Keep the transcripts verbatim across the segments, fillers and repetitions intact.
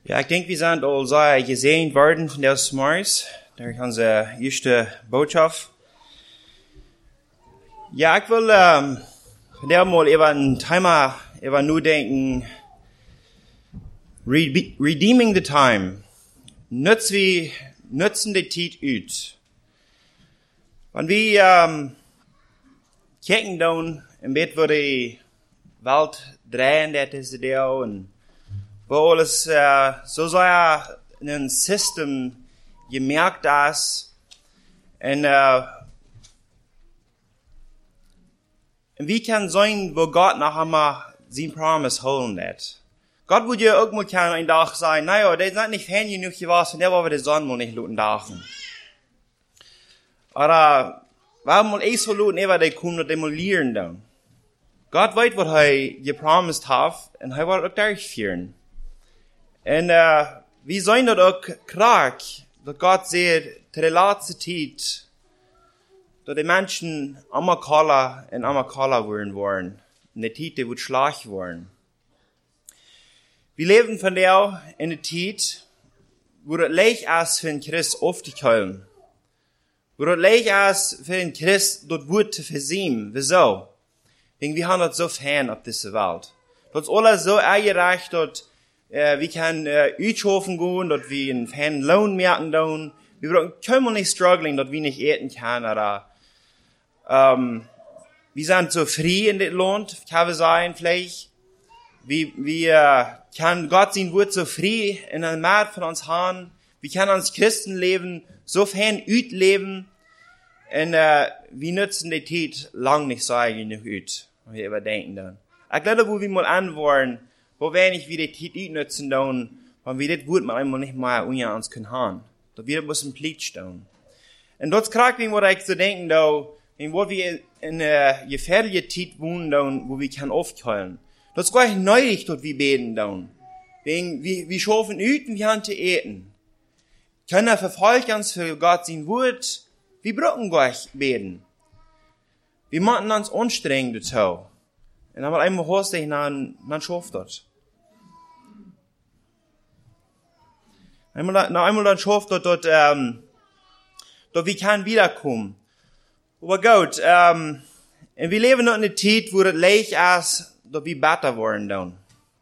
Ja, ik denk we zijn al sehr gesehen worden von des Morgens, durch unsere erste Botschaft. Ja, ik wil um, vandaag mal über ein Thema über nur denken, Re- redeeming the time. Nutz wie, nutzen die Zeit uit. Wenn wir um, kijken dan, een beetje waar die Welt drehen, dat is de deel, en wo alles uh, so sehr in ein System gemerkt ist, und uh, wie kann sein, wo Gott noch einmal sein Promise holen hat. Gott würde ja auch mal können ein Tag sagen, naja, der ist nicht fan genug gewesen, und der war der Sonne mal nicht luten dachen. Oder, warum mal ich so luten, er der kommt und demolieren dann. Gott weiß, was er gepromised hat, und er wird auch durchführen. Und uh, wie sollen das auch krank, dass Gott sagt, zu der letzten Zeit, dass die Menschen immer kahler und immer kahler werden wollen. Und die Zeit, die wird schlecht werden. Wir leben von der in der Zeit, wo das leicht ist für den Christ aufzukommen. Wo das leicht ist für den Christ, dort Wort zu versehen. Wieso? Wegen wir haben das so fern auf dieser Welt. Das ist alles so eingereicht, dass äh, wir können äh, einkaufen gehen, dass wir einen feinen Lohn merken können. Wir können nicht struggling, dass wir nicht essen können. Oder, ähm, wir sind so frei in dem Land, kann wir sagen, vielleicht. Wir, wir kann Gott sein Wort so frei in der Macht von uns haben. Wir können als Christen leben, so fern uit leben. Und äh, wir nutzen die Zeit lang nicht so genug uit. Und wir überdenken dann. Ich glaube, wo wir mal anwollen, wo wir nicht wieder die Zeit uitnutzen dann, wenn wir das Wort mal einmal nicht mehr unter uns können haben. Da wir müssen Pflicht stehen. Und dort kriegt wir, wo ich so denken, da, wo wir in einer gefährlichen Zeit wohnen, da, wo wir können aufkeulen. Das ist gar nicht neulich, dort wir beten dann. Wegen, wir, wir schaffen uit und wir haben zu eten. Können verfolgen uns für Gott sein Wort. Wir brauchen gar nicht beten. Wir machen uns anstrengend dazu. Und dann mal einmal hörst du, dann, dann schafft das. Einmal, noch einmal dann schafft das, dort, ähm, dort wir können wiederkommen. Aber gut, ähm, und wir leben noch in einer Zeit, wo das leicht ist, dass wir besser werden dann.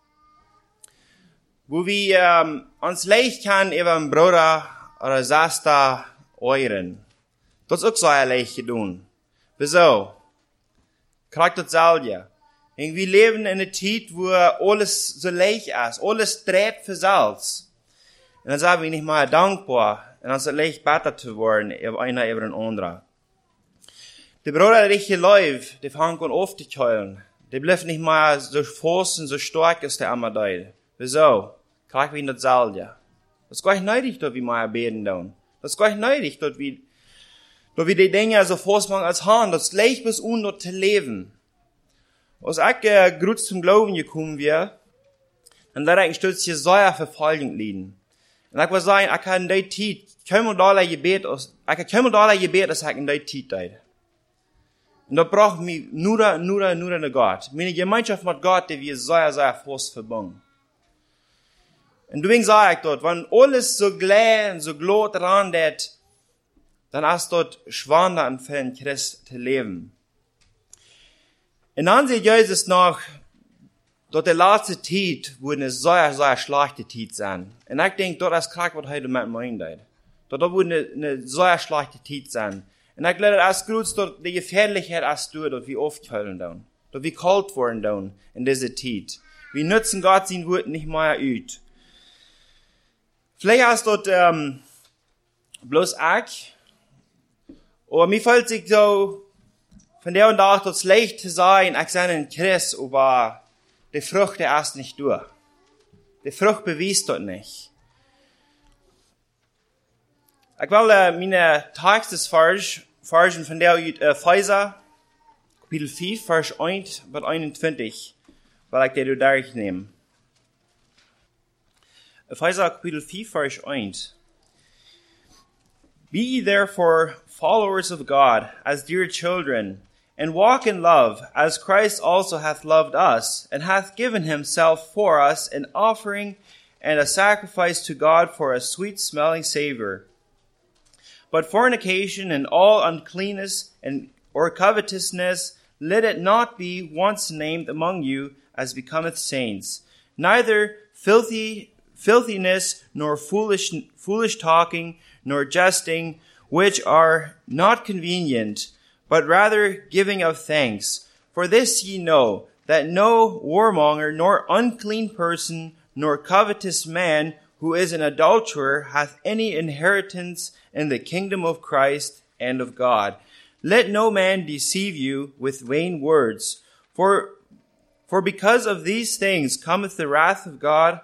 Wo wir ähm, uns leicht kann über einen Bruder oder Schwester euren. Das ist auch so leicht getan. Wieso? Kriegt das selber. Und wir leben in einer Zeit, wo alles so leicht ist. Alles dreht für selbst. Und dann sind wir nicht mal dankbar. Und dann ist es leicht besser zu werden, über einer über den anderen. Die Bruder, die richtig läuft, die fangen an aufzukeulen. Die bleibt nicht mal so fest und so stark als der einmal dort. Wieso? Kriegt wir das selber. Das ist gar nicht nötig, dass wir mal beten dann. Das ist gar nicht nötig, dass wir, dass wir die Dinge so fest machen als Hand. Das ist leicht bis un dort zu leben. Als ich äh, gut zum Glauben gekommen wäre, dann leider ich stütze hier sehr Verfolgung liegen. Und ich will sagen, ich kann in der Zeit, kein Dollar Gebet, ich kann kein Dollar Gebet, das ich in der Zeit deit. Und da braucht mich nur, nur, nur eine Gott. Meine Gemeinschaft mit Gott, die wir sehr, sehr fest verbunden. Und deswegen sage ich dort, wenn alles so gleich und so glot randet, dann ist dort schwander und für den Christ zu leben. Und dann sieht Jesus noch, dort der letzte Zeit, wo eine sehr, sehr schlechte Zeit sein. Und ich denke, dort ist krank, was heute mit meint. Dort wird eine, eine sehr schlechte Zeit sein. Und ich glaube, das ist gut, dort die Gefährlichkeit ist du, dort wir aufkeulen dann. Dort wir kalt worden dann in dieser Zeit. Wir nutzen Gott sein Wort nicht mehr uit. Vielleicht ist dort, ähm, bloß ich. Aber mir fällt sich so, von der und da, dort leicht zu sein, ich sei ein Christ, aber die Frucht der erst nicht durch. Die Frucht beweist dort nicht. Ich will äh, meine Tagesvers, Versen von der äh, Epheser, Kapitel fünf, Vers eins bis einundzwanzig, weil ich dir durchnehmen. Epheser Kapitel fünf, Vers eins. Be ye therefore followers of God, as dear children, and walk in love, as Christ also hath loved us, and hath given himself for us an offering and a sacrifice to God for a sweet-smelling savor. But fornication and all uncleanness and or covetousness, let it not be once named among you as becometh saints. Neither filthy filthiness, nor foolish foolish talking, nor jesting, which are not convenient, but rather giving of thanks. For this ye know, that no warmonger, nor unclean person, nor covetous man, who is an adulterer, hath any inheritance in the kingdom of Christ and of God. Let no man deceive you with vain words, for, for because of these things cometh the wrath of God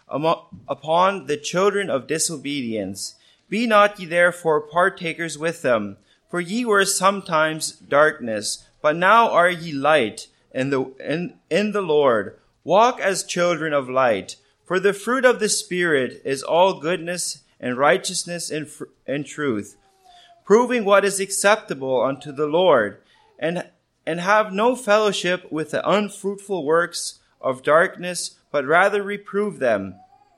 upon the children of disobedience. Be not ye therefore partakers with them, for ye were sometimes darkness, but now are ye light in the, in, in the Lord. Walk as children of light. For the fruit of the Spirit is all goodness and righteousness and, fr- and truth, proving what is acceptable unto the Lord, and, and have no fellowship with the unfruitful works of darkness, but rather reprove them.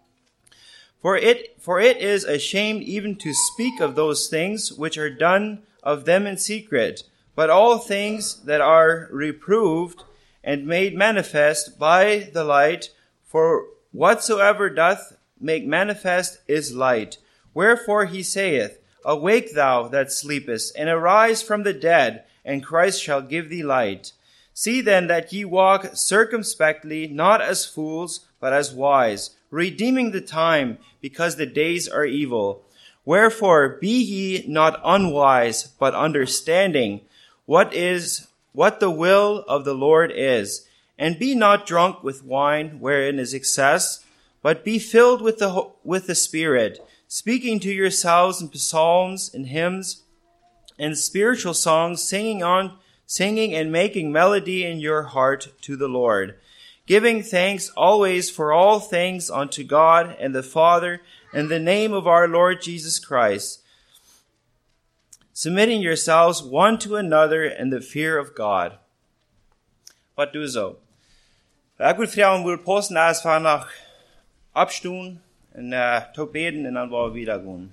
For it, for it is a shame even to speak of those things which are done of them in secret, but all things that are reproved and made manifest by the light, for whatsoever doth make manifest is light. Wherefore he saith, Awake thou that sleepest, and arise from the dead, and Christ shall give thee light. See then that ye walk circumspectly, not as fools, but as wise, redeeming the time, because the days are evil. Wherefore be ye not unwise, but understanding what is what the will of the Lord is. And be not drunk with wine, wherein is excess, but be filled with the with the Spirit, speaking to yourselves in psalms and hymns and spiritual songs, singing on singing and making melody in your heart to the Lord, giving thanks always for all things unto God and the Father in the name of our Lord Jesus Christ, submitting yourselves one to another in the fear of God. Wat doe zo? Ik wil vragen, we posten als we nog opstoen en uh, toch beden en dan weer wieder gaan.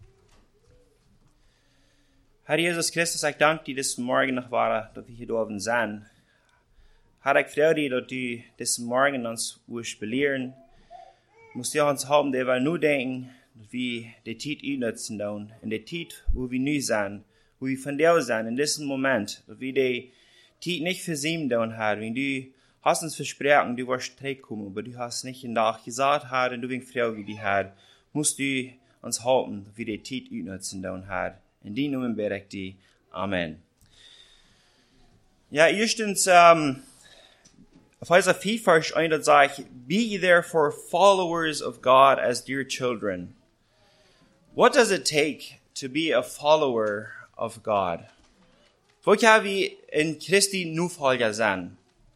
Herr Jesus Christus, ik dank dir, dass morgen noch war, dass wir hier dürfen sein. Herr, ich freue dich, dass du das morgen uns wirst belehren. Musst du uns haben, der wir nur denken, dass wir die Zeit einnutzen tun, in der Zeit, wo wir neu sind, wo wir von dir sind, in diesem Moment, dass wir die Zeit nicht versäumen tun, Herr, wenn du hast uns versprochen, du wirst zurückkommen, aber du hast nicht nachgesagt, Herr, und du bin froh wie die Herr, musst du uns halten, dass wir die Zeit einnutzen tun, Herr. In die Namen bete ich dich. Amen. Ja, erstens, um, Epheser vier, Vers eins, da sagt, Be ye therefore followers of God as dear children. What does it take to be a follower of God? Hvor kan vi en Kristi nufølger sein?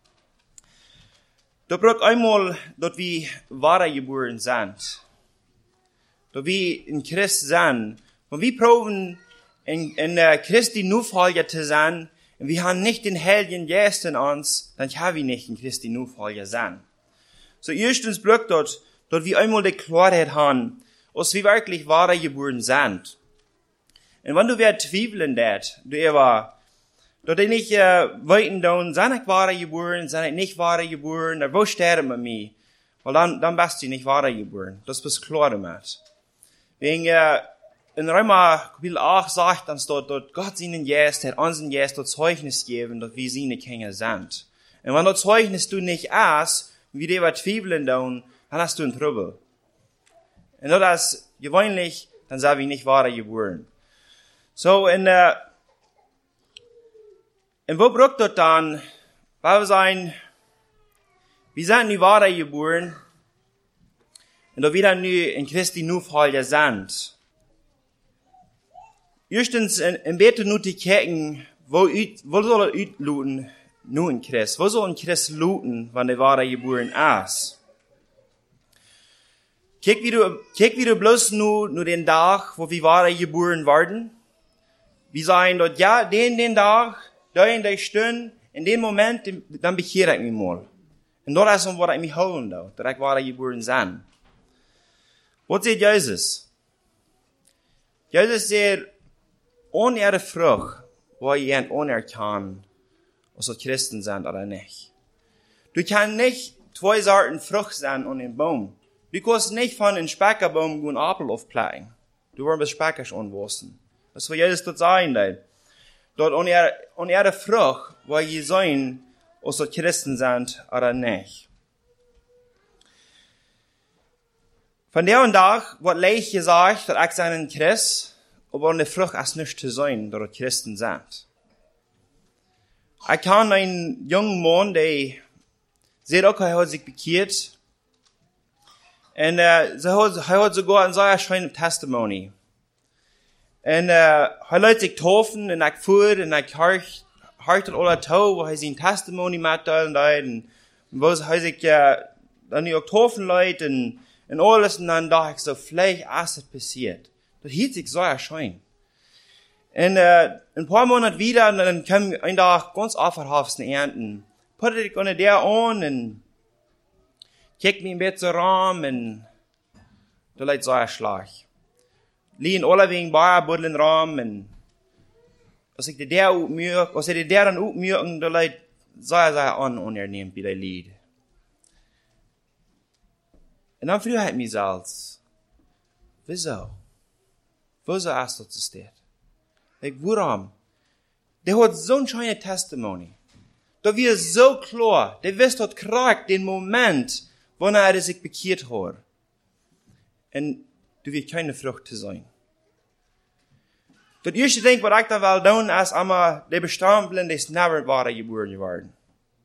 Da bruk einmal, dass vi varegeboren sind. Da vi en Christ sein. Und wir proben, in, in uh, Christi nufølger zu sein, und wir haben nicht den Heiligen Geist in uns, dann haben wir nicht in Christi nufølger sein. So erstens bruk dort, dass wir einmal die Klarheit haben, dass wir wirklich varegeboren sind. Und wenn du wer zweifeln dat, du ever, dass ich nicht äh, weiten down, sind ich varegeboren, sind ich nicht varegeboren, oder wo sterben wir mir? Weil dann, dann bist du nicht varegeboren. Das bist klar damit. Wegen, äh, in Römer Kapitel acht sagt uns dort, dort Gott seinen Geist hat unseren Geist dort Zeugnis geben, dass wir seine Kinder sind. Und wenn dort Zeugnis du nicht hast, wie die was zweifeln dann, dann hast du einen Trouble. Und das ist gewöhnlich, dann sind wir nicht varegeboren. So, in der, und wo braucht dort dann, weil wir sagen, wir sind nicht varegeboren, und da wir dann nu in Christi Nufolger sind. Erstens, in Bete nu die Kirchen, wo, wo soll er utluten, nu in Christ? Wo soll ein Christ luten, wenn der varegeboren ist? Kijk wie du, kijk wie du bloß nu, nu den Tag, wo wir varegeboren werden. Wir sagen dort, ja, den, den Tag, da in der Stunde, in dem Moment, dann bekehre ich mich mal. Und dort ist es, wo ich mich holen, da, dass ich varegeboren sein. Wat zegt Jezus? Jezus zegt, oneerde vrucht, waar je en onerkan, als het christen zijn oder nicht. Du kannst nicht zwei Sorten Frucht sein an einem Baum. Du kannst nicht von einem Speckerbaum einen Apfel aufplagen. Du wirst Speckers anwachsen. Das will Jesus dort sagen, da. Dort oneerde Frucht, waar je zijn, als het christen zijn oder nicht. Von der und Tag wird leicht gesagt, dass ich sein Christ, aber eine Frucht ist nicht zu sein, dass es Christen sind. Ich kann einen jungen Mann, der sieht auch, er hat sich bekehrt. Und äh, er hat sogar ein sehr schönes Testimony. Und äh, er lässt sich taufen, und ich fuhr, und ich hörte alle Tau, wo er sein Testimony mitteilt, und wo er sich äh, dann auch taufen lässt, und Und alles, und dann dachte ich so, vielleicht ist es passiert. Das hielt sich so erschein. Und, äh, ein paar Monate wieder, und dann kam ein Tag ganz einfachhaft ernten. Putte ich unter der an, und kick mich ein bisschen rum, und da leid so ein Schlag. Liegen alle wegen Bayer, buddeln rum, und als ich der aufmühe, als ich der dann aufmühe, und da leid so ein an, unernehmen, wie der Lied. Und dann früher hat mich selbst, wieso? Wieso ist das steht? Ich, warum? Der hat so ein schönes Testimony. Da wird so klar, der wisst dort kriegt den Moment, wo er sich bekehrt hat. Und du wirst keine Frucht zu sein. Das erste Ding, was ich da will tun, ist einmal, der Bestandblind ist never wahre geboren geworden.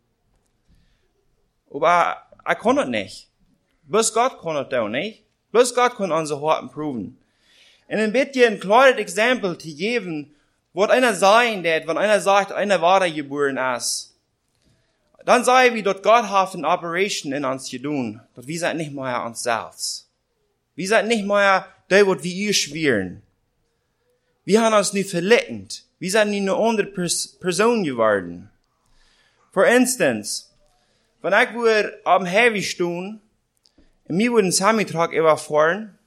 Aber ich kann das nicht. Bloß Gott kann das tun, nicht? Bloß Gott kann unsere Herzen prüfen. Und ein bisschen ein kleines Exempel zu geben, was einer sein wird, wenn einer sagt, einer wahre geboren ist. Dann sei wie dort Gott hat eine Operation in uns getan. Dort wir sind nicht mehr uns selbst. Wir sind nicht mehr der, was wir ihr schweren. Wir haben uns nicht verletzt. Wir sind nicht eine andere Person geworden. For instance, wenn ich wohl am Heavy stehen, und mir würden Samitrag überfahren,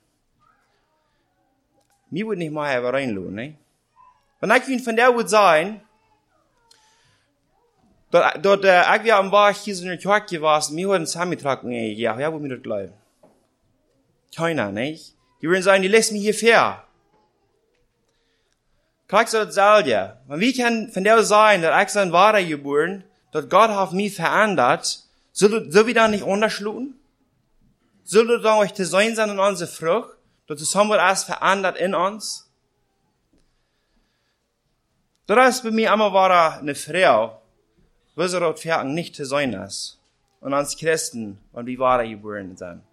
mir würden nicht mal über reinlohnen, ne? Wenn ich von der würde sein, dort, dort, äh, ich wäre am Weg hier so in der Kirche gewesen, mir würden Samitrag, nee, ja, wer würde mir das glauben? Keiner, nicht? Die würden sagen, die lässt mich hier fair. Kriegst du das selber? Und wie kann von der sein, dass ich sein wahre geboren, dass Gott hat mich verändert, soll, soll wir dann nicht unterschlucken? Soll das dann euch zu sein sein in unsere Frucht? Dass es haben wir erst verändert in uns? Das ist bei mir immer war eine Frau, wo sie dort fertig nicht zu sein ist. Und uns Christen, und wie wahre geboren sind.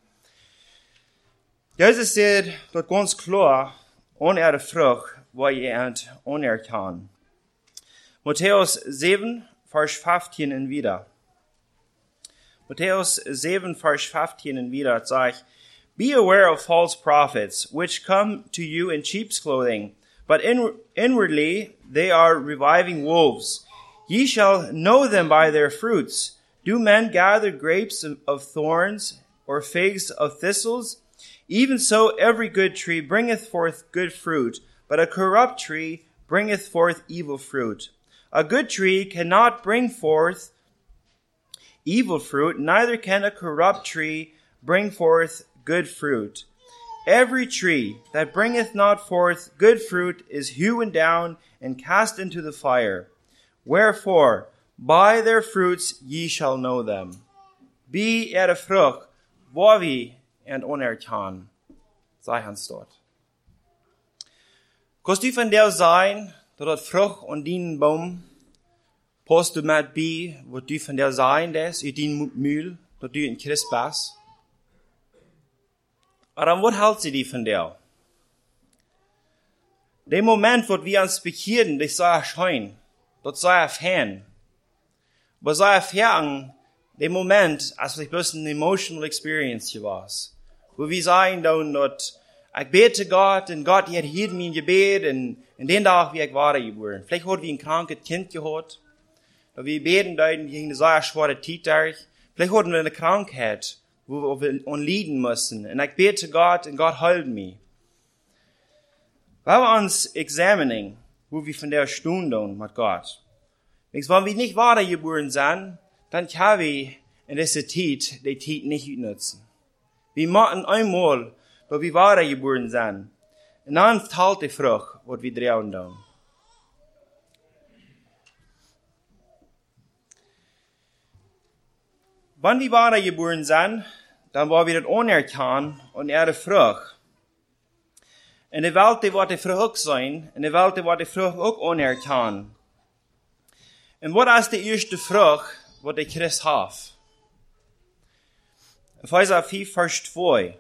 Jesus sagt dort ganz klar, ohne ihre Frucht, wo ihr unerkannt. Matthäus sieben, Vers fünfzehn und wieder. Matthäus sieben, Vers fünfzehn und wieder sagt, Be aware of false prophets, which come to you in sheep's clothing, but in, inwardly they are reviving wolves. Ye shall know them by their fruits. Do men gather grapes of, of thorns, or figs of thistles? Even so every good tree bringeth forth good fruit, but a corrupt tree bringeth forth evil fruit. A good tree cannot bring forth evil fruit, neither can a corrupt tree bring forth good fruit. Every tree that bringeth not forth good fruit is hewn down and cast into the fire. Wherefore, by their fruits ye shall know them. Be er frucht, waar wie en onerkan, sei hans dort. Kost du von der sein, dat dat frucht und den Baum, post du mit bi, wo du von der sein des, i din Mühl, dat du in Christ bist? Aber was hält sie die von der? Der Moment, wo wir uns bekehren, das sei erscheinen, das sei erfahren. Aber sei erfahren, der Moment, als ich bloß eine emotional experience hier war. Wo wir sagen dann, dass ich bete Gott, und Gott hat hier mein Gebet, und in den Tag, wie ich war geboren. Vielleicht hat wir ein krankes Kind gehabt, da wir beten, da wir eine sehr schwere Zeit durch. Vielleicht hatten wir eine Krankheit, wo wir leiden müssen. Und ich bete Gott, und Gott hält mich. Wenn wir uns examinieren, wo wir von der Stunde mit Gott. Wenn wir nicht weitergeboren sind, dann können wir in dieser Zeit die Zeit nicht nutzen. Wir machen einmal, wo wir weitergeboren sind. Und dann teilt die Frucht, was wir drehen tun. Wenn wir weitergeboren sind, dann war wir das anerkannt und er die Frucht. In der Welt, die wird die Frucht auch sein, in der Welt, die wird die Frucht auch anerkannt. Und was ist die erste Frucht, was der Christ hat? Epheser vier, Vers zwei.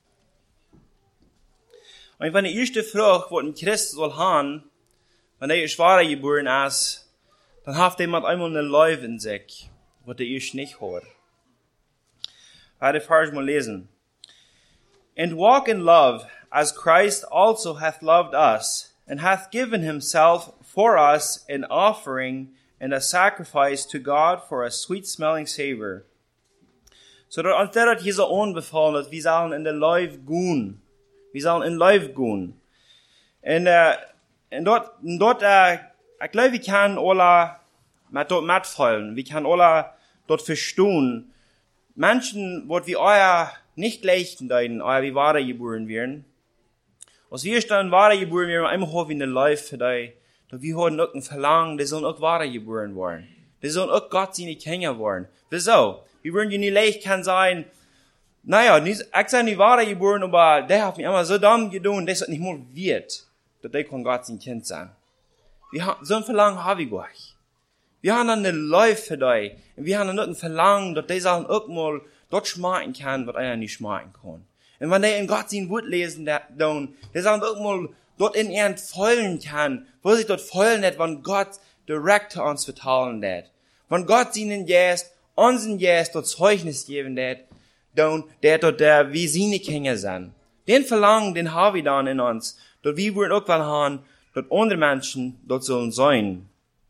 Und wenn die erste Frucht, was ein Christ soll haben, wenn er schwacher geboren ist, dann hat er mit einmal eine Leuwe in sich, was der erst nicht hat. Ich werde den Vers mal lesen. And walk in love, as Christ also hath loved us, and hath given himself for us an offering and a sacrifice to God for a sweet-smelling savor. So dat anstatt dat hier so anbefallen ist, wir sollen in der Leuwe gehen. Wir sollen in Leuwe gehen. Und, äh, und dort, und dort, äh, ich glaube, wir können alle mit dort mitfallen. Wir können alle dort verstehen. Menschen, wo wir euer nicht leichten deuten, euer wie weitergeboren werden. Als wir dann weitergeboren werden, einmal haben wir eine Leuwe für die, dass wir haben auch ein Verlangen, die sollen auch weitergeboren werden. Die sollen auch Gott seine Kinder werden. Wieso? Wir würden ja nicht leicht kann sein, naja, ich sei nicht weitergeboren, aber der hat mich immer so dumm getan, dass es nicht mal wird, dass der kann Gott sein Kind sein. Wir haben, so ein Verlangen habe ich euch. Wir haben dann eine Leuwe für die. Und wir haben dann auch ein Verlangen, dass die Sachen auch mal dort schmecken kann, was einer nicht schmecken kann. Und wenn die in Gott sein Wort lesen, dann, die Sachen auch mal dort in ihren Vollen kann, wo sich dort vollen hat, wenn Gott direkt zu uns vertalen hat. Wenn Gott ihnen jetzt, unseren jetzt dort Zeugnis geben hat, dann, der dort, der, wie seine Kinder sind. Den Verlangen, den haben wir dann in uns. Dort wir wollen auch wel haben, dort andere Menschen dort sollen sein.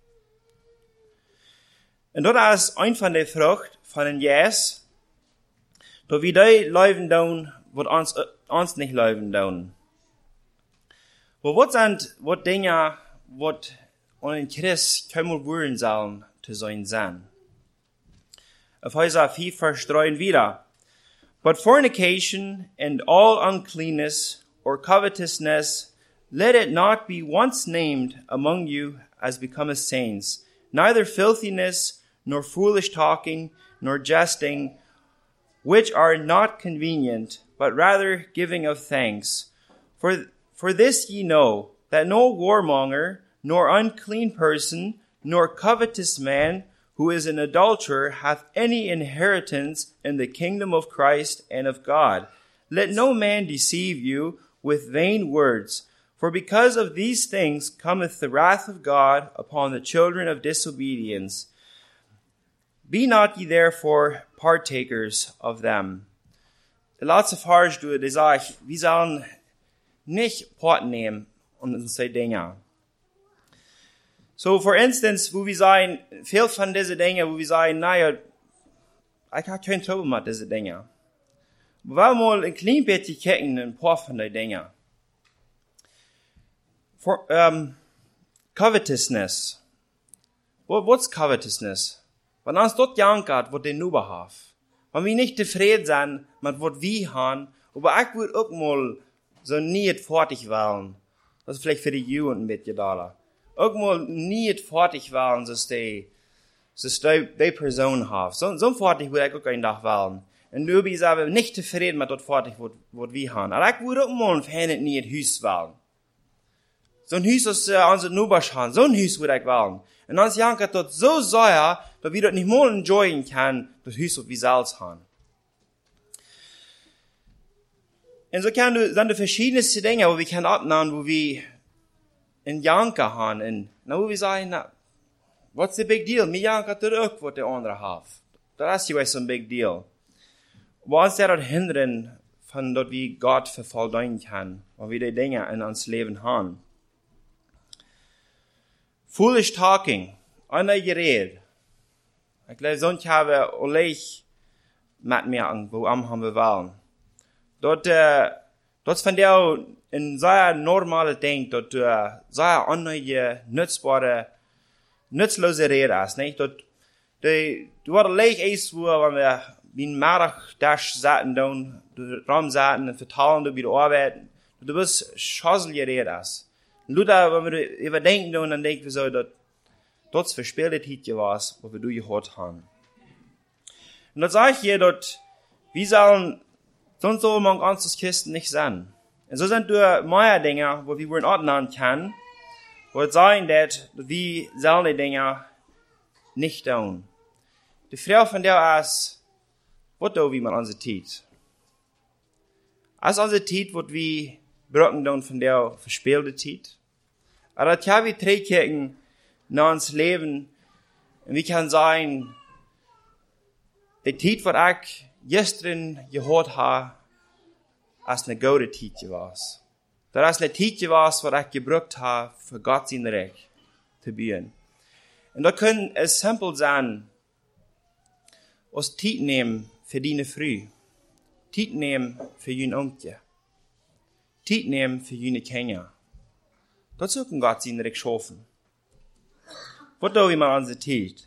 Und dort ist ein von der Frucht von den Jes, dort wir die leben tun, was uns, uns nicht leben tun. Aber was sind, was Dinge, was ein Christ keinmal wollen sollen, zu sein sein? Epheser vier, Vers drei wieder. But fornication and all uncleanness or covetousness, let it not be once named among you as becometh saints, neither filthiness, nor foolish talking, nor jesting, which are not convenient, but rather giving of thanks. For, for this ye know, that no warmonger, nor unclean person, nor covetous man, who is an adulterer, hath any inheritance in the kingdom of Christ and of God. Let no man deceive you with vain words, for because of these things cometh the wrath of God upon the children of disobedience. Be not ye therefore partakers of them. De laatste vers doe, die sagt, wir sollen nicht Part nehmen und uns die Dinge. So, for instance, wo wir sagen, viel von diesen Dingen, wo wir sagen, naja, ich habe kein Trouble mit diesen Dingen. Aber wir mal ein klein bisschen kicken, ein paar von den Dingen. For, um, covetousness. What, what's covetousness? Wenn uns dort jankert, was den Nuber hat. Wenn wir nicht zufrieden sind mit was wir haben, aber ich würde auch mal so nicht fertig werden. Das ist vielleicht für die Jugend ein bisschen da. Auch mal nicht fertig werden, so die, so die, die Person hat. So, so fertig würde ich auch einen Tag werden. Und du bist aber nicht zufrieden mit dort fertig, was, was wir haben. Aber ich würde auch mal ein nicht Haus werden. So ein Haus, das äh, unsere Nubers haben, so ein Haus würde ich werden. Und uns jankert dort so sehr, dass wir dort nicht mal enjoyen können, das Haus, das wir selbst haben. Und so kann du, sind die verschiedenste Dinge, wo wir können abnehmen, wo wir in Janker haben, und, na, wo wir sagen, na, what's the big deal? Mir jankert dort auch, was der andere hat. Das ist ja so ein big deal. Aber uns der dort hindern, von dort, wie Gott verfolgen kann, und wie die Dinge in uns Leben haben. Foolish talking, einer Gerät. Ich glaube, sonst habe ich mitmerken, wo am haben wir wollen. Dort, äh, dort fand er ein sehr normales Ding, dort, äh, sehr annöje, nützbare, nützlose Rede ist, nicht? Dort, die, du war leicht ist, wo, wenn wir, wie ein Mittag, dash saßen, dann, du rum saßen, und vertalen, du wieder arbeiten, du bist schasselig Rede ist. Und du da, wenn wir überdenken, dann denken wir so, dort, dort verspielte Zeit was, wo wir du gehört haben. Und das sage ich hier, dort, wie sollen sonst so man ganzes Christen nicht sein. Und so sind du mehr Dinge, wo wir in Ordnung kennen, wo es sagen, dass wir solche Dinge nicht tun. Die Frage von der ist, was tun wir mit unserer Zeit? Als unsere Zeit, wird wir brücken tun von der verspielte Zeit. Aber das kann wir trägen nach uns Leben, und wir können sagen, die Zeit, was ich gestern gehört habe, als eine gute Zeit war. Das ist eine Zeit war, was ich gebraucht habe, für Gott sein Recht zu bieten. Und da können es simpel sein, uns Zeit nehmen für deine Früh, Zeit nehmen für deine Umkehr, Zeit nehmen für deine Kinder. Dazu kann Gott sein Recht schaffen. Was tun wir mal an der Zeit?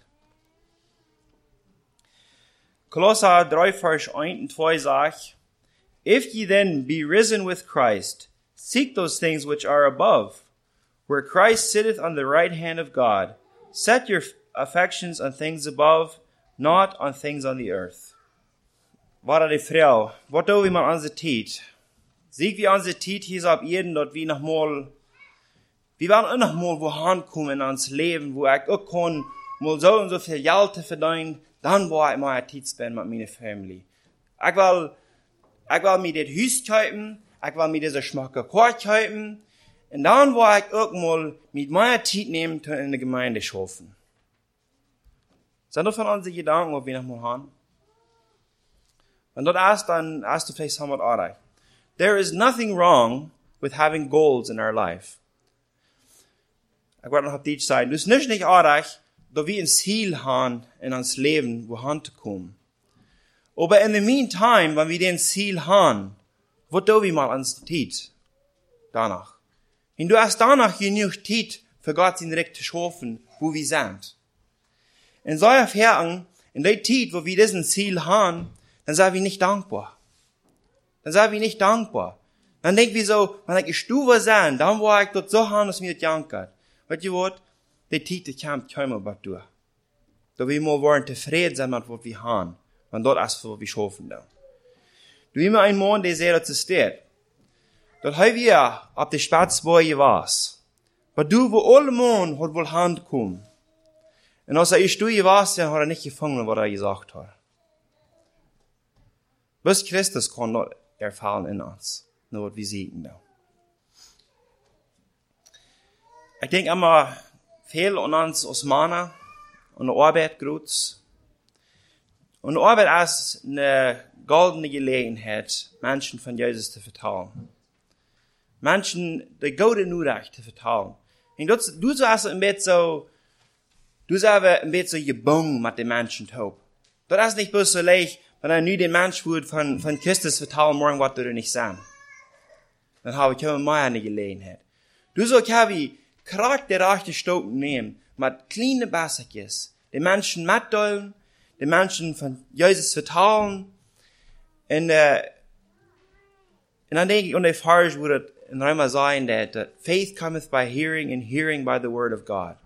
Kolosser drei, Vers eins und zwei sagt, If ye then be risen with Christ, seek those things which are above, where Christ sitteth on the right hand of God. Set your affections on things above, not on things on the earth. War die Frau, was tun wir mal an der Zeit? Sieg wie an der Zeit hier ab jeden, dort wie noch mal, wir werden auch noch mal wohin kommen ans Leben, wo ich auch kann, mal so und so viel Geld verdienen, dann war ich mal ein Zeit mit meiner Familie. Ich will, ich will mir das Haus kaufen, ich will mir diese schmacke Kort kaufen, und dann war ich auch mal mit meiner Zeit nehmen, in der Gemeinde schaffen. Sind das von unseren Gedanken, was wir noch mal haben? Wenn du das ist, dann hast du vielleicht somewhat erreicht. There is nothing wrong with having goals in our life. Ich werde noch auf Deutsch sagen, du ist nicht nicht erreicht, da wir ein Ziel haben in uns Leben, wo hinzukommen. Aber in the meantime, wenn wir den Ziel haben, was tun wir mal ans Zeit? Danach. Und du hast danach genug Zeit, für Gott sein Recht zu schaffen, wo wir sind. In solcher Fährten, in der Zeit, wo wir diesen Ziel haben, dann sind wir nicht dankbar. Dann sind wir nicht dankbar. Dann denken wir so, wenn ich gestorben sein, dann war ich dort so haben, dass mir das jankert. Weißt du was? Die Zeit, die kommt kaum bei dir. Da wir mal wollen zufrieden sein mit was wir haben. Und dort ist für was wir schaffen. Da. Du immer ein Mann, der sehr dazu steht. Dort haben wir auf der Spatzbäume was. Aber du, wo alle Mann hat wohl Hand kommen. Und als er ich du warst, dann hat er nicht gefangen, was er gesagt hat. Bis Christus kann dort erfahren in uns. Nur was wir sehen da. Ich denke immer, viel an uns Osmaner und Arbeit gut. Und Arbeit ist eine goldene Gelegenheit, Menschen von Jesus zu vertrauen. Menschen, die gute Nachricht zu vertrauen. Und du, du sagst ein bisschen so, du sagst ein bisschen so gebunden mit den Menschen taub. Das ist nicht bloß so leicht, wenn er nur den Mensch wird von, von Christus vertrauen, morgen was du nicht sagen. Dann habe ich immer mehr eine Gelegenheit. Du sollst ja wie charakterreiche Stocken nehmen, mit kleinen Bassekes, den Menschen mitteilen, den Menschen von Jesus vertrauen, und, äh, und dann denke ich, und der Vers würde in einmal sagen, that, that faith cometh by hearing, and hearing by the word of God.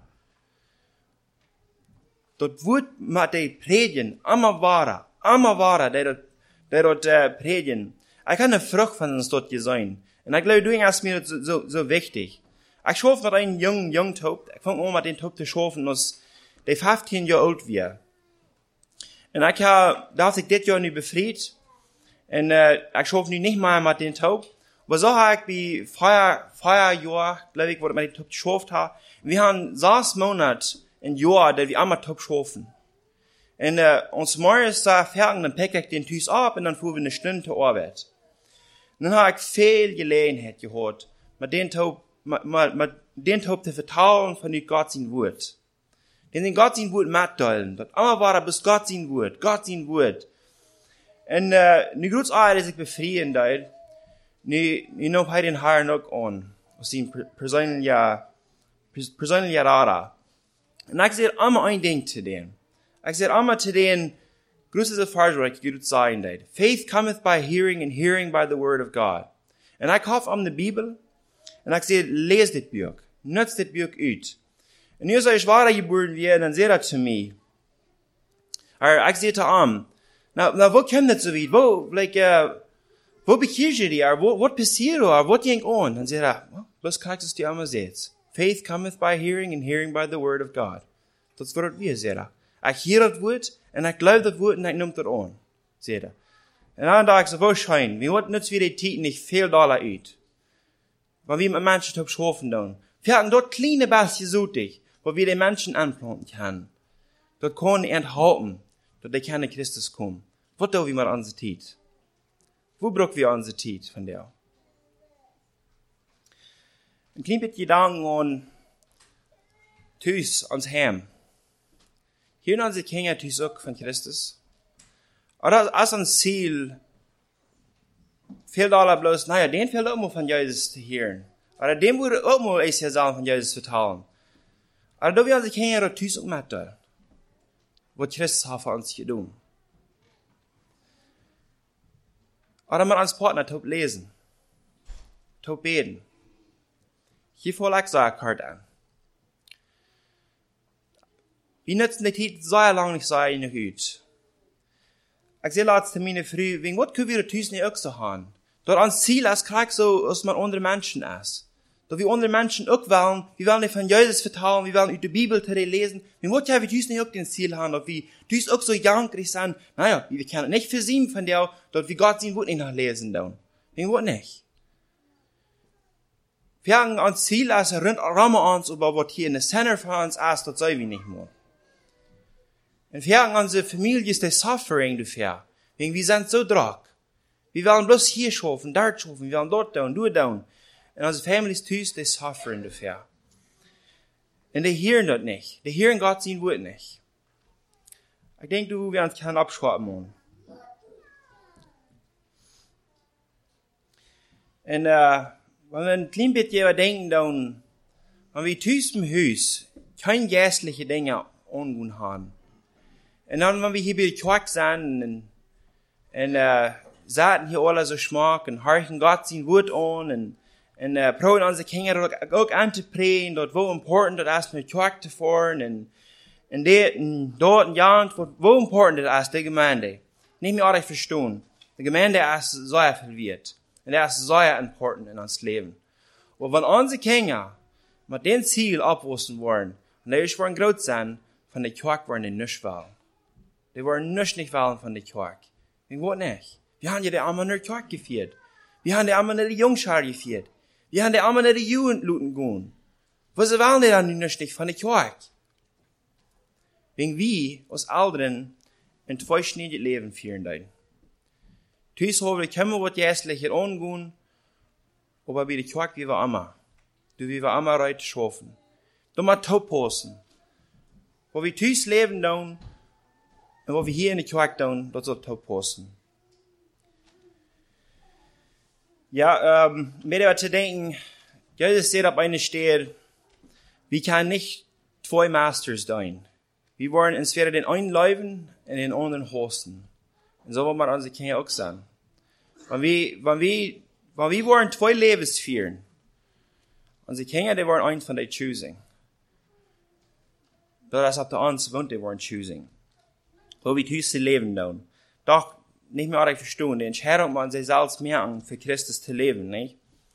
Dort wird mit der Predigen, immer wahrer, immer wahrer, der dort, der dort äh, predigen. Ich kann eine Frucht von uns dort gesehen. Und ich glaube, du hast mir so, so, so wichtig. Ich schaue mit einem jungen, jungen Taub. Ich fange an mit dem Taub zu schauen, dass der fünfzehn Jahre alt wird. Und ich habe, darf ich das Jahr nicht befreit. Und, äh, ich schaue nicht mehr mit dem Taub. Aber so habe ich wie vier, vier Jahre, glaube ich, wo ich mit dem Taub geschafft habe. Wir haben sechs Monate ein Jahr, dass wir einmal Taub schaffen. Und, äh, uns morgens da fertig, dann packe ich den Tüß ab und dann fuhren wir eine Stunde zur Arbeit. Und dann habe ich viel Gelegenheit gehabt, mit den Taub, mit, mit, mit den Taub zu vertrauen von dem Gott sein Wort. Den den Gott sein Wort mitteilen. Das immer war er bis Gott sein Wort, Gott sein Wort. En uh, nu groets er is ik befrien daar. Nu, nu nog hij den haar nog aan. Og sin personlige, personlige rara. En ik zeg allemaal een ding til den. Ik zeg allemaal til den, groes is a fargerik, groets zijn daar. Faith cometh by hearing, and hearing by the word of God. En ik hof om de Bibel. En ik zeg, lees dit boek. Nuts dit boek uit. En nu zou je zwaar geboren werden, dan zeg dat til mij. Er, ik zeg til hem, nou, nou, wo komt dat zo weit? Wo, like, uh, wo bekeer je die? Wo, wat passiert er? Wat denk aan? Dan zeg hij, well, bloß krijgt es die allemaal zegt. Faith cometh by hearing, and hearing by the word of God. Dat is wat we zeggen. Ik heer het woord, en ik geloof dat woord, en ik neem het aan. Zeg hij. En dan dacht ik zo, wo schijn, wie wat nuts wie die tijd niet veel dollar uit? Maar wie met mensen op schoven doen. Wir hatten dort kleine Bässe zotig, wo wir die Menschen anplanten können. Dort können enthalten, dort die keine Christus kommen. Wo tun wir mal unsere Zeit? Wo brauchen wir unsere Zeit von der? Ein klein bisschen Gedanken an Tüß, ans Heim. Hier in unsere Kinder Tüß auch von Christus. Oder als ein Ziel, viel Dollar bloß, naja, den fehlt auch mal von Jesus zu hören. Oder dem würde auch mal eins sagen von Jesus vertalen. Oder da wir unsere Kinder Tüß auch mit da. Was Christus hat für uns getan. Oder man als Partner top lesen. Top beten. Hier vor lag Sackart an. Wie nützen die Zeit sehr lang nicht so in der Hüt. Ich sehe letzte meine Früh, wegen was können wir Tüß nicht auch so haben? Dort ans Ziel als Krieg so, als man andere Menschen ist. Dort wie andere Menschen auch wollen, wir wollen nicht von Jesus vertrauen, wir wollen über die Bibel lesen. Wegen was ja wir Tüß nicht auch den Ziel haben, dort wie Tüß auch so jankrig sind. Naja, wir können nicht für sie von der, dort wie Gott sie Wort nicht nachlesen dann. Wegen was nicht? Wir haben ans Ziel als rund Rahmen uns, aber was hier in der Center für uns ist, das soll wir nicht mehr. Und wir haben unsere Familie ist der Suffering dafür. Wegen wir sind so drack. Wir wollen bloß hier schaffen, dort schaffen, wir wollen dort down, dort down. Und unsere Familie ist tüß, der Suffering dafür. Und die hören das nicht. Die hören Gott sein Wort nicht. Ich denke, du wirst keinen abschwappen wollen. Und, äh, wenn wir ein klein bisschen denken, dann, wenn wir tüß im Haus keine geistliche Dinge angehen haben. Und dann, wenn wir hier bei der Kirche sind, und, und, äh, sagen hier alle so Schmack, und horchen Gott sein Wort an, und, und, äh, probieren unsere Kinder auch anzuprägen, dort wo important das ist, mit der Kirche zu fahren, und, und dort, und dort, und ja, wo important das ist, die Gemeinde. Nicht mehr ordentlich verstehen. Die Gemeinde ist sehr viel wert. Und das ist sehr important in uns Leben. Und wenn unsere Kinder mit dem Ziel abwussten wollen, und die wollen groß sein, von der Kirche wollen die nicht wollen. Die wollen nicht nicht wollen von der Kirche. Ich wollte nicht. Wir haben ja die Arme in der Kirche geführt. Wir haben die Arme in der Jungschar geführt. Wir haben die Arme in der Jugendluten gehen. Was wollen die dann nicht nicht von der Kirche? Wegen wir, aus Alderen, ein zweischneidiges Leben führen dann. Tüß haben wir können was Jästliches angehen, aber bei der Kirche wie wir immer. Du wie wir immer reut schaffen. Du mal tauposten. Wo wir tüß leben dann, und wo wir hier in der Kirche tun, das soll tauposten. Ja, ähm, mir da zu denken, Jesus steht auf einer Stelle, wir können nicht zwei Masters sein. Wir wollen entweder den einen leben und den anderen hosten. Und so wollen wir unsere Kinder auch sein. Wenn wir, wenn wir, wenn wir wollen zwei Lebens führen, unsere Kinder, die wollen eins von den choosing. Das ist ab der uns, und die wollen choosing. Wo wir tüß leben dann. Doch, nicht mehr ordentlich verstehen, die Entscheidung man sich selbst merken, für Christus zu leben, nicht?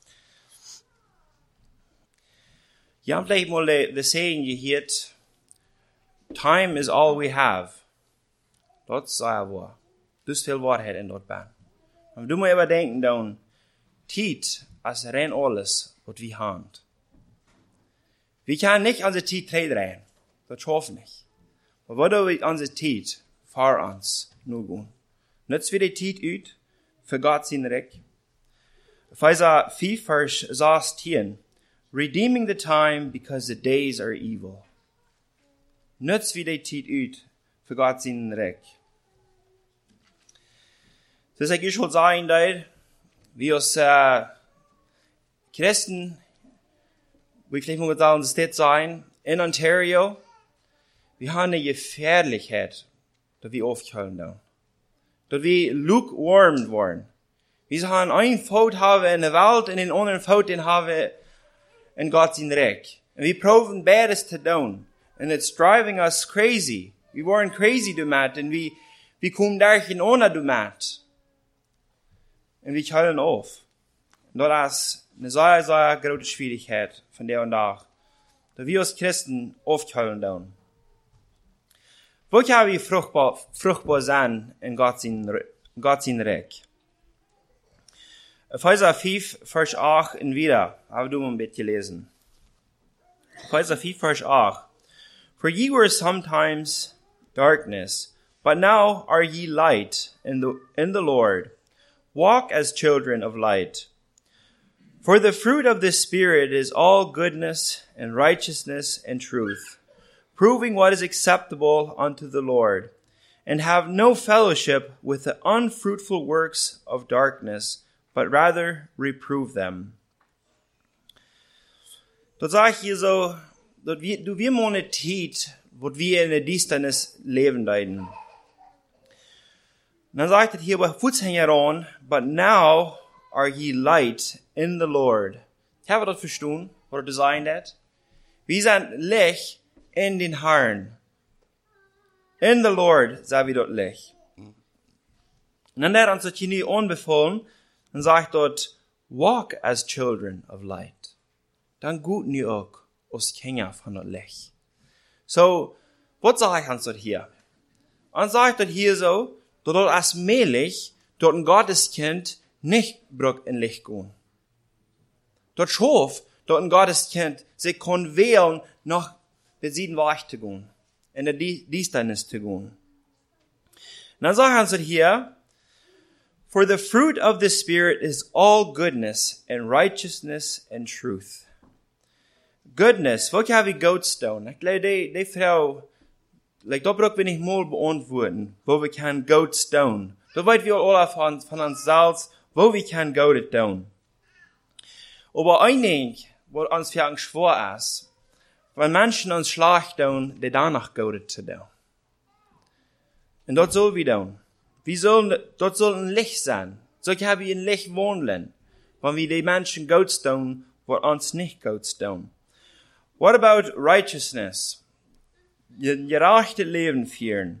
Ihr habt vielleicht mal the saying gehört, time is all we have. Das sei wahr. Das ist viel Wahrheit in dort bin. Wenn du mal überdenken, dann, Zeit ist rein alles, was wir haben. Wir können nicht unsere Zeit drehen. Das schaffen wir nicht. Aber was wir unsere Zeit vor uns nur gehen. Nützt wir die Zeit ut, für Gott sein Recht. Epheser vier, Vers sechzehn. Redeeming the time because the days are evil. Nützt wir die Zeit ut, für Gott sein Recht. Dus ik wil zeggen dat we als uh, christen, we vielleicht moet het in de stad zijn, in Ontario, we hebben een gefährlichheid dat we aufgehouden doen. Dat we lukewarm worden. We gaan een fout hebben in de wereld en een andere fout hebben in Gods rijk. En we proberen beides te doen. And it's driving us crazy. We worden crazy door dat en we, we komen daar geen onder door dat. En we houden op. Dat is een zeer, zeer grote schwierigheid van der en dag. Dat we als christen aufgehouden doen. Wo kan we vruchtbaar, vruchtbaar zijn in Gods rijk? Epheser vijf, vers acht en wieder. Hebben we een beetje lezen. Epheser vijf, vers acht. For ye were sometimes darkness, but now are ye light in the, in the Lord. Walk as children of light. For the fruit of the Spirit is all goodness and righteousness and truth, proving what is acceptable unto the Lord, and have no fellowship with the unfruitful works of darkness, but rather reprove them. Dat sag ich hier so, dat wir, du wir må eine tid, wo wir in der Distanz leben leiden. Und dann sagt es hier, but hang on, but now are ye light in the Lord. Haben wir das verstanden? Oder design that? Wir sind Licht in den Herrn. In the Lord sind wir dort Licht. Und dann hat uns das hier nicht anbefohlen, dann sagt dort, walk as children of light. Dann gut nie auch als Kinder von dort Licht. So, was sage ich uns dort hier? Und sagt dort hier so, dort als mählich, dort ein Gotteskind nicht brück in Licht gehen. Dort schof, dort ein Gotteskind sich kann wählen, noch besieden Weich zu gehen. In der Dienstnis zu gehen. Und dann sagt uns dort hier, for the fruit of the Spirit is all goodness and righteousness and truth. Goodness, wat kan we Goldstone? Ik glaube, die, die Frau, like, dat brauchen wir nicht mal beantworten, wo wir kann Goldstone. Da weit wir alle von, von uns selbst, wo wir kann Gold tun. Aber ein Ding, was uns für uns schwer ist, wenn Menschen uns schlecht tun, die danach Gold zu tun. Und das soll wir tun. Wir sollen, das soll ein Licht sein. So können wir in Licht wohnen, wenn wir die Menschen Gold tun, was uns nicht Gold tun. What about righteousness? Ein gerechtes Leben führen.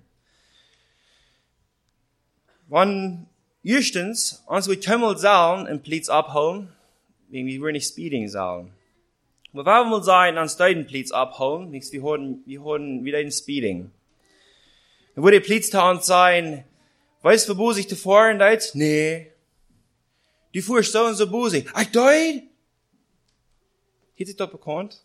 Wenn erstens uns wir Tummel sollen und Platz abholen, wegen wir nicht speeding sollen. Aber warum will sein, uns deinen Platz abholen, wegen wir hören, wir hören wieder in speeding. Dann würde Platz da uns sein, weißt du, wo sich zu fahren deit? Nee. Die fuhrst so und so busig. Ach, deit? Hat sich das bekannt?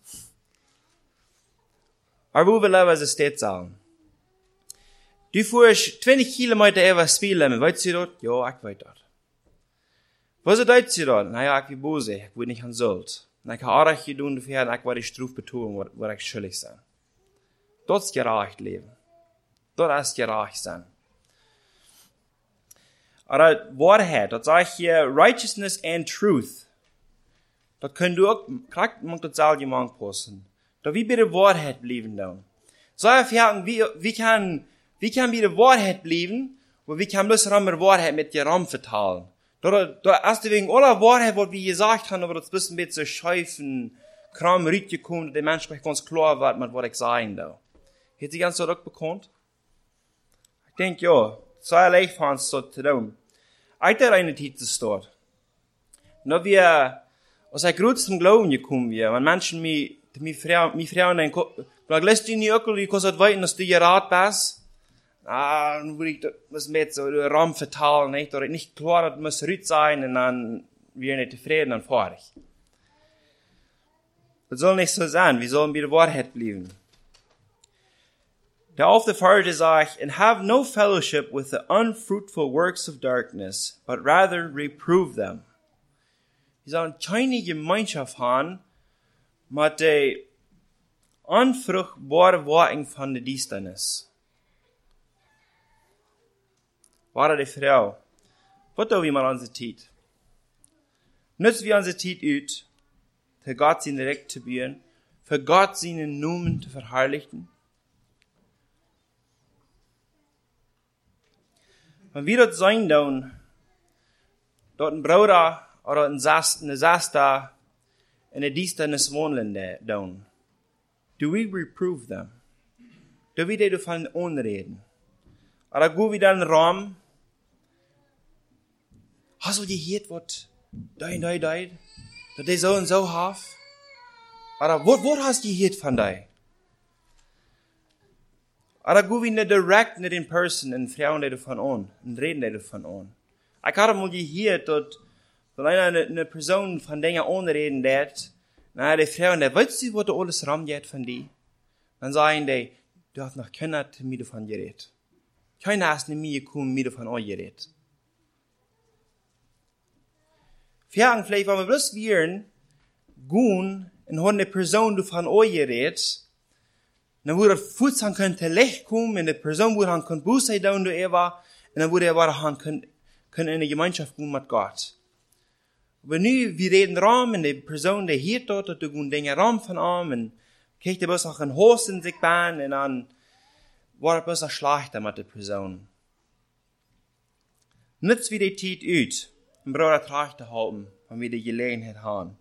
Aber wo will er was es steht sagen? Du fuhrst zwanzig Kilometer über Spiellemmen, weißt du dort? Ja, ich weiß dort. Was ist das dort? Naja, ich bin böse, ich will nicht an Sold. Und ich habe auch getan, dafür, ich werde Struf betonen, wo ich schuldig sein. Dort ist gerecht leben. Dort ist gerecht sein. Aber Wahrheit, das sage ich hier, righteousness and truth. Das können du auch, kriegt man das selber jemand passen. Da wie bei der Wahrheit bleiben dann. So erfahren, wie, wie kann, wie kann bei der Wahrheit bleiben, wo wir kann bloß Rammer Wahrheit mit dir Raum verteilen. Da, da ist wegen aller Wahrheit, was wir gesagt haben, aber das bisschen mit so scheifen, Kram rütgekommen, der Mensch ganz klar wird, mit was ich sagen da. Hat sie ganz so bekannt? Ich denke, ja, so leicht für uns so zu tun. Ich da eine Titel dort. Da wir aus der größten Glauben gekommen wir, wenn Menschen mich Mi Frau, mi Frau den Glag lässt du nie ökel, wie kostet weiten, dass du ihr Rat bist. Ah, dann würde ich das mit so den Raum verteilen, nicht? Oder nicht klar, das muss rüt sein, und dann wir nicht zufrieden, dann fahr ich. Das soll nicht so sein, wir sollen bei der Wahrheit bleiben. Der auf der Farbe sagt, and have no fellowship with the unfruitful works of darkness, but rather reprove them. Wir sollen keine Gemeinschaft haben, mit der unfruchtbare Worten von der Dienstnis. War die Frau, was tun wir mal unsere Zeit? Nutzen wir unsere Zeit aus, für Gott seinen Recht zu bieten, für Gott seinen Namen zu verherrlichen? Wenn wir dort sein, dann, dort ein Bruder oder ein Sast, eine Sasta in der Dienstnis wohnen, dann, do we reprove them? Do we die davon anreden? Oder go wir dann Raum? Hast du gehört, was dein, dein, dein, dass die so und so haben? Oder was, was hast du gehört von dir? Oder go wir nicht direkt nicht in person und fragen die davon an und reden die davon an. Ich habe mal gehört, dass wenn einer eine Person von Dingen anreden wird, na, die fragen die, weißt du, was du alles ramgeht von dir? Dann sagen die, du hast noch keiner mit davon geredet. Keiner hast nicht mir gekommen, mit davon angeredet. Fragen vielleicht, wenn wir bloß wären, gehen und haben eine Person davon angeredet, dann würde Fuß han können Licht kommen, und die Person würde han können Buße tun, du er war, und dann würde er war han können, können in eine Gemeinschaft gehen mit Gott. Aber nu, wir reden Raum, und die Person, die hier dort, und du gehen Dinge Raum von ihm, und kriegt er bloß auch ein Haus in sich bahn, und dann war er bloß auch schlechter mit der Person. Nützt wie die Zeit ut, um Bruder trage zu halten, wenn wir die Gelegenheit haben.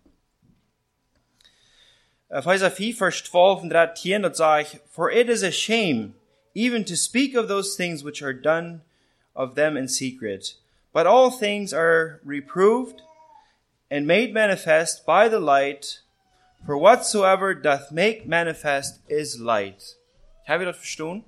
Epheser vier, Vers twelve und dreizehn, dort sage ich, for it is a shame, even to speak of those things which are done of them in secret. But all things are reproved and made manifest by the light, for whatsoever doth make manifest is light. Have you das verstanden?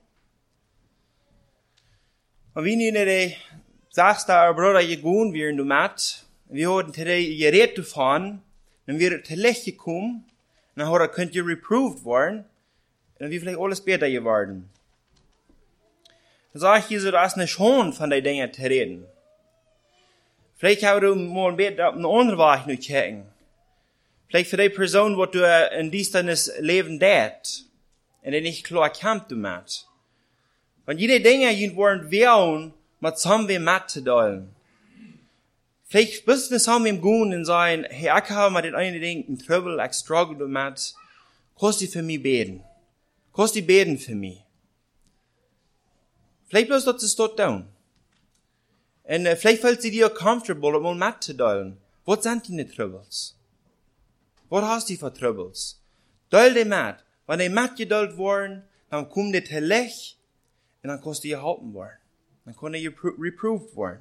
Und wie nun die sagst da, Bruder, je gehen wir in du Mat, wir haben today geredet davon, dann wir zu Licht gekommen, und dann hat könnt ihr reproved worden, und dann wird vielleicht alles besser geworden. Dann sage ich hier so, da ist nicht schon von den Dingen zu reden. Vielleicht haben du mal ein bisschen auf eine andere Weise noch gucken. Vielleicht für die Person, wo du in dieses Leben dät, und die nicht klar kämpft du mit. Wenn jede Dinge die wollen wählen, mit zusammen wie mit zu teilen. Vielleicht bist du zusammen im Gehen und sagen, hey, ich habe mit den einen Dingen einen Trouble, ich struggle damit. Kannst du für mich beten? Kannst du beten für mich? Vielleicht bloß, dass du es dort tun. Und uh, vielleicht fällt sie dir comfortable, um mal mitzuteilen. Was sind deine Troubles? Was hast du für Troubles? Teil die mit. Wenn die mitgeteilt worden, dann kommen die zu Licht und dann kannst du gehalten worden. Dann kann die reproved worden.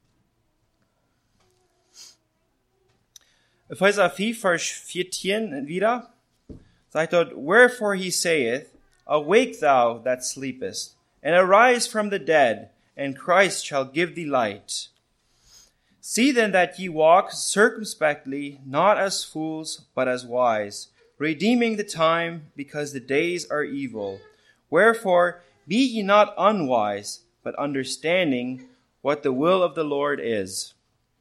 Epheser vier, Vers vierzehn wieder, sagt dort, wherefore he saith, awake thou that sleepest, and arise from the dead, and Christ shall give thee light. See then that ye walk circumspectly, not as fools, but as wise, redeeming the time, because the days are evil. Wherefore be ye not unwise, but understanding what the will of the Lord is.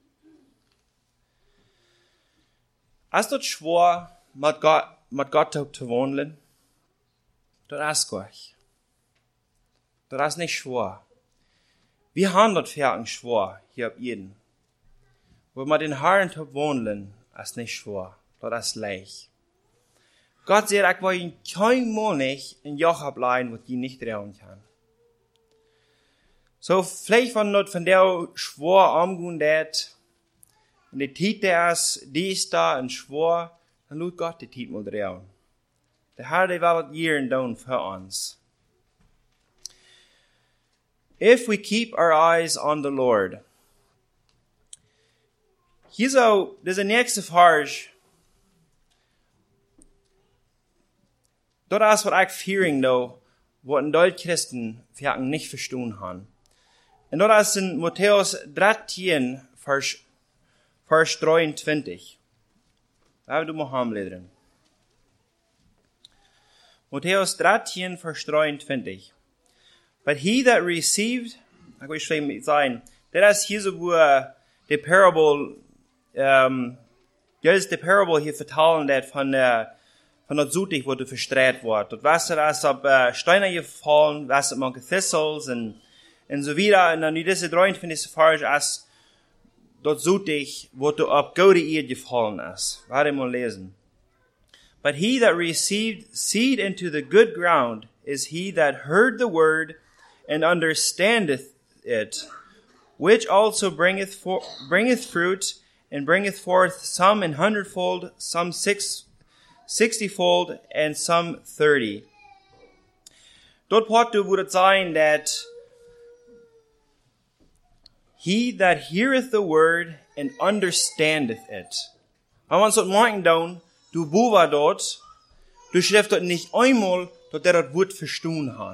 Als dort schwor, mit Gott, mit Gott zu wandeln, dort ask euch. Dort ist nicht schwor. Wir haben dort fertig schwor, hier ab jeden. Wo mit den Herren zu wandeln, ist nicht schwor. Dort ist leicht. Gott sagt, ich will ihn kein Mal nicht in Joch ableiten, was die nicht trauen kann. So, vielleicht wenn dort von der schwor umgehen wird, und die Zeit der ist, die ist da und schwor, dann tut Gott die Zeit mal drehen. Der Herr, der will jeden tun für uns. If we keep our eyes on the Lord. Hier so, das ist der nächste Vers. Dort ist, was ich fearing, though, wo ein Deutsch Christen vielleicht nicht verstehen haben. Und dort ist in Matthäus dreizehn, Vers Vers dreiundzwanzig. Da haben wir Mohammed drin. Matthäus dreizehn, Vers dreiundzwanzig. But he that received, ich will schreiben sein, das ist hier so, wo die Parable, ähm, das ist die Parable hier vertalen, das von der, von der Sutig, wo du verstreut wird. Dort weißt du, da ist ab äh, Steine gefallen, weißt du, manche Thistles und, und so wieder. Und dann diese dreiundzwanzig Vers ist, dort sucht dich, wo du ab gode Erde gefallen ist. Warte mal lesen. But he that received seed into the good ground is he that heard the word and understandeth it, which also bringeth for, bringeth fruit, and bringeth forth some an hundredfold, some six, sixtyfold, and some thirty. Dort pot du would sein that he that heareth the word and understandeth it. Wenn man so morgen down, du buwa dort, du schläfst dort nicht einmal, dort der dort Wort verstehen haben.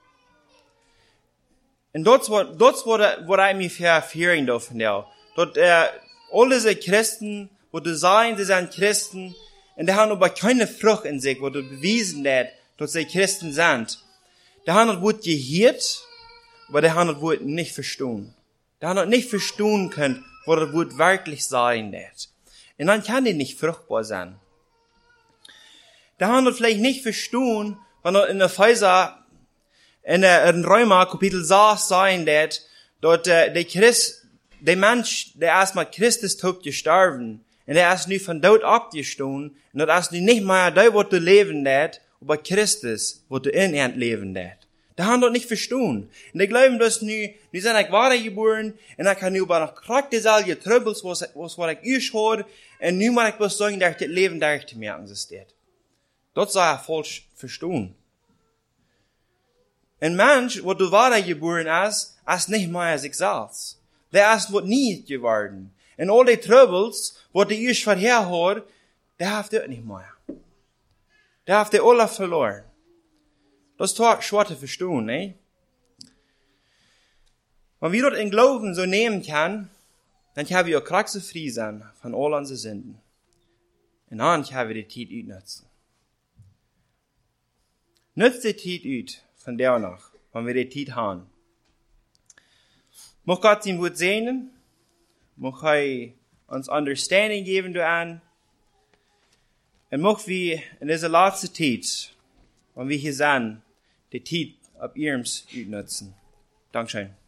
Und dort war, dort war, war ich mich verfehlen davon, ja. Dort, äh, alle diese Christen, wo du sagen, sie sind Christen, und die haben aber keine Frucht in sich, wo du bewiesen hast, dass sie Christen sind. Die haben das Wort gehört, aber die haben das Wort nicht verstanden. Die haben das nicht verstehen können, was das Wort wirklich sein wird. Und dann kann die nicht fruchtbar sein. Die haben das vielleicht nicht verstehen, wenn er in der Pfizer, in der, in Römer, Kapitel sechs, sein wird, dort, äh, der Christ, der Mensch, der erstmal Christus tot gestorben, und der ist nu von Tod abgestanden, und das ist nu nicht mehr da, wo du leben wird, aber Christus, wo du in ihn leben wird. Die haben das nicht verstanden. Und die glauben, dass nu, nu sind ich wiedergeboren, und ich kann nu aber noch krack dieselbe Troubles, was, was, was ich geschaut, und nu muss ich bloß sagen, dass das Leben da zu merken existiert. Das sei er falsch verstanden. Ein Mensch, wo du wiedergeboren ist, ist nicht mehr sich selbst. Der ist wird nie geworden. Und all die Troubles, wo die erst vorher hat, der hat das nicht mehr. Der hat die alle verloren. Das ist schwer zu verstehen, ne? Wenn wir das in Glauben so nehmen können, dann können wir auch kraxe frei sein von all unseren Sünden. Und dann können wir die Zeit utnutzen. Nützt die Zeit ut von der nach, wenn wir die Zeit haben. Mag Gott sein Wort segnen, mag er uns Understanding geben du an, und mag wir in dieser letzten Zeit, wenn wir hier sind, die Zeit ab ihrem utnutzen. Dankeschön.